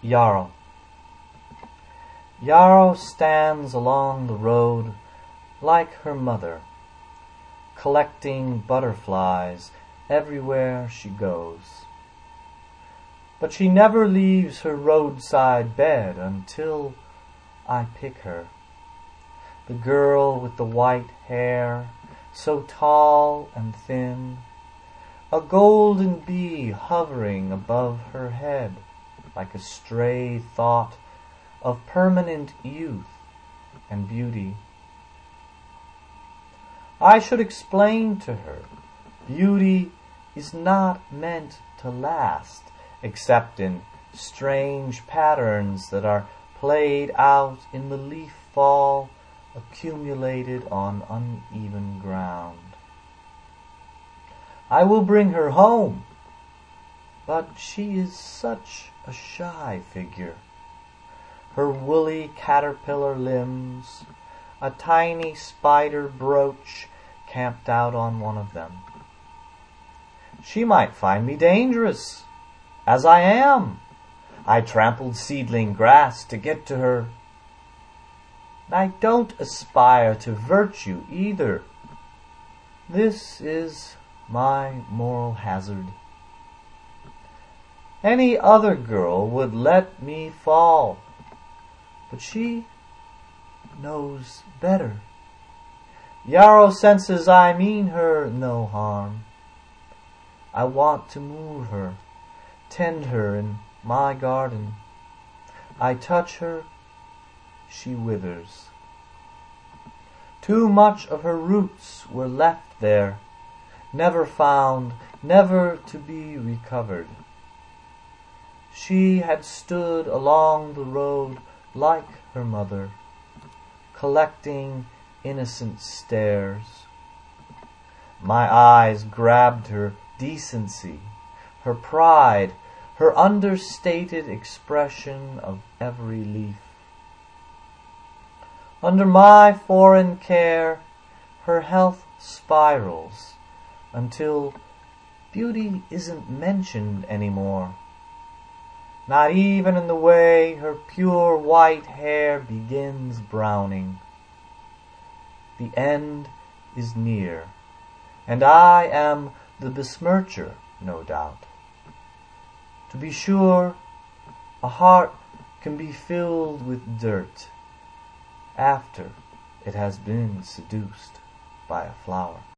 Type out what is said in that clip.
Yarrow. Yarrow stands along the road like her mother, collecting butterflies everywhere she goes. But she never leaves her roadside bed until I pick her. The girl with the white hair, so tall and thin, a golden bee hovering above her head like a stray thought of permanent youth and beauty. I should explain to her, beauty is not meant to last, except in strange patterns that are played out in the leaf fall accumulated on uneven ground. I will bring her home, but she is such a shy figure. Her woolly caterpillar limbs, a tiny spider brooch camped out on one of them. She might find me dangerous, as I am. I trampled seedling grass to get to her. I don't aspire to virtue either. This is my moral hazard. Any other girl would let me fall, but she knows better. Yarrow senses I mean her no harm. I want to move her, tend her in my garden. I touch her, she withers. Too much of her roots were left there, never found, never to be recovered. She had stood along the road like her mother, collecting innocent stares. My eyes grabbed her decency, her pride, her understated expression of every leaf. Under my foreign care, her health spirals until beauty isn't mentioned anymore. Not even in the way her pure white hair begins browning. The end is near, and I am the besmircher, no doubt. To be sure, a heart can be filled with dirt after it has been seduced by a flower.